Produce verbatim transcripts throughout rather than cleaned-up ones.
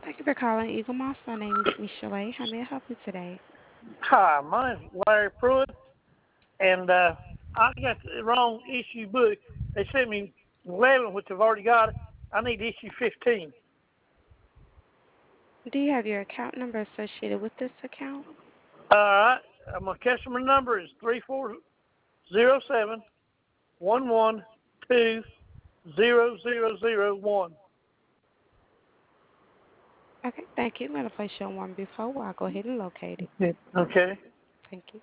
Thank you for calling Eagle Moss. My name is Michelle. How may I help you today? Hi, my name's Larry Pruitt, and uh, I got the wrong issue book. They sent me eleven, which I've already got. I need issue fifteen. Do you have your account number associated with this account? All right, uh, my customer number is three four zero seven one one two zero zero zero one. Okay, thank you. I'm going to place you on one brief hold while I go ahead and locate it. Okay. Thank you.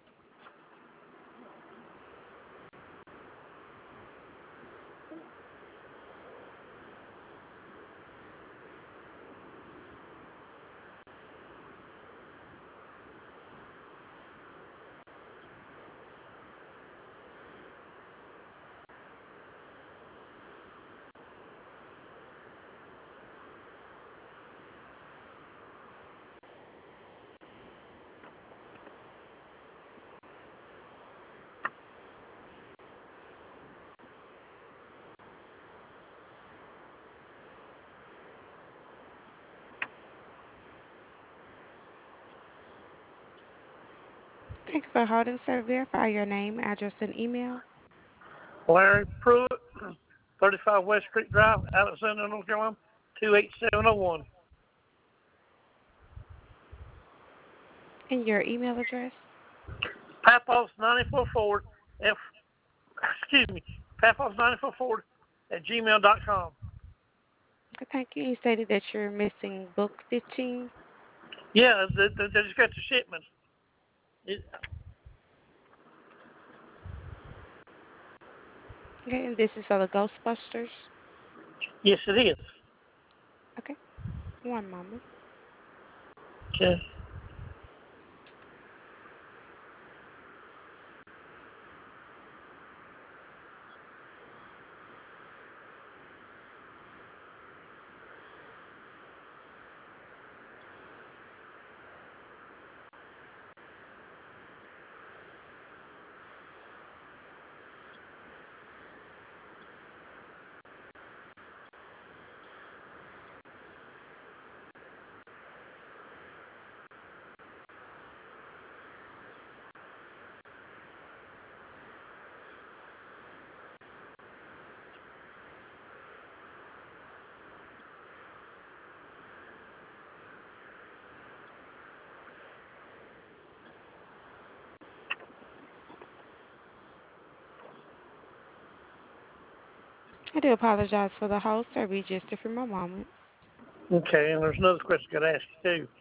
Thank you for holding, sir. Verify your name, address, and email. Larry Pruitt, thirty-five West Creek Drive, Alexander, North Carolina, two eight seven zero one. And your email address. Papos nine four four F. Excuse me, Papos nine four four at gmail dot com. Okay, thank you. You stated that you're missing book fifteen. Yeah, they, they, they just got the shipment. It, Okay, and this is for the Ghostbusters. yes, it is. Okay, one moment. Okay. I do apologize for the hold, sir. Be just a few more moments. Okay, and there's another question I got to ask you too.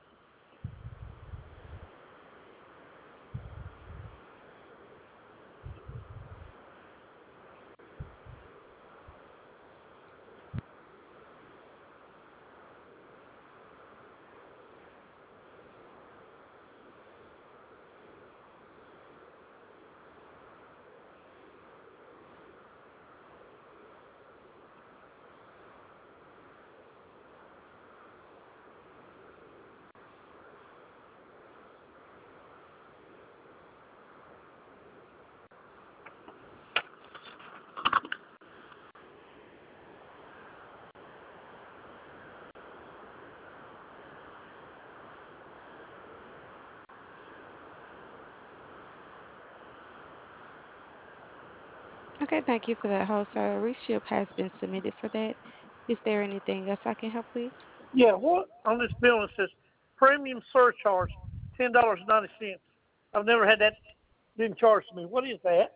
Okay, thank you for that hold, sir. A receipt has been submitted for that. Is there anything else I can help with? Yeah, what on this bill it says premium surcharge, ten dollars and ninety cents. I've never had that being charged to me. What is that?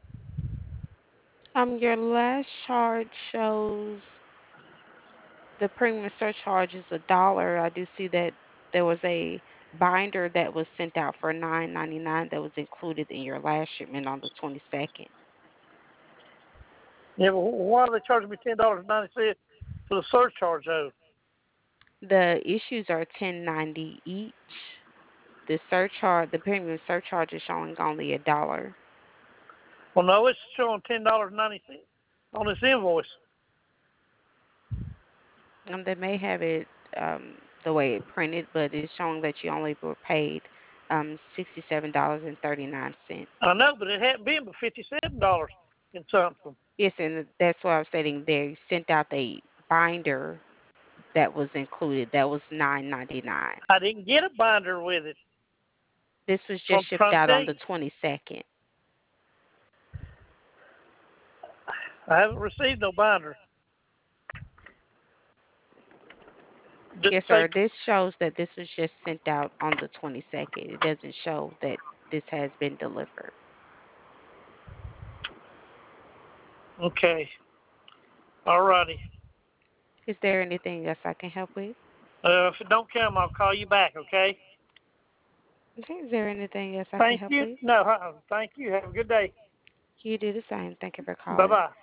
Um, your last charge shows the premium surcharge is a dollar. I do see that there was a binder that was sent out for nine ninety nine that was included in your last shipment on the twenty second. Yeah, but why are they charging me ten dollars and ninety cents for the surcharge though? The issues are ten ninety each. The surcharge, the premium surcharge is showing only a dollar. Well, no, it's showing ten dollars and ninety cents on this invoice. Um, they may have it um, the way it printed, but it's showing that you only were paid um, sixty seven dollars and thirty nine cents. I know, but it hadn't been but fifty-seven dollars and something. Yes, and that's what I was stating there. You sent out a binder that was included. That was nine ninety-nine. I didn't get a binder with it. This was So just I'm shipped trying to out tell on the you. twenty-second. I haven't received no binder. Just Yes, say, sir. This shows that this was just sent out on the twenty-second. It doesn't show that this has been delivered. okay, all righty. Is there anything else I can help with? Uh, if it don't come, I'll call you back, okay? Okay. Is there anything else I can Thank help you. with? No, uh-uh. Thank you. Have a good day. You do the same. Thank you for calling. Bye-bye.